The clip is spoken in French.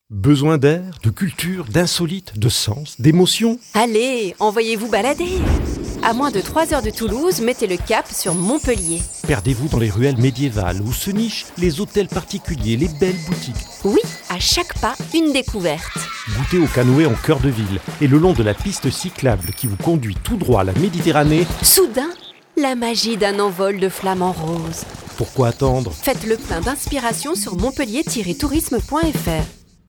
Besoin d'air, de culture, d'insolite, de sens, d'émotion? Allez, envoyez-vous balader. À moins de 3 heures de Toulouse, mettez le cap sur Montpellier. Perdez-vous dans les ruelles médiévales où se nichent les hôtels particuliers, les belles boutiques. Oui, à chaque pas, une découverte. Goûtez au canoë en cœur de ville et le long de la piste cyclable qui vous conduit tout droit à la Méditerranée. Soudain, la magie d'un envol de flamants roses. Pourquoi attendre? Faites le plein d'inspiration sur montpellier-tourisme.fr.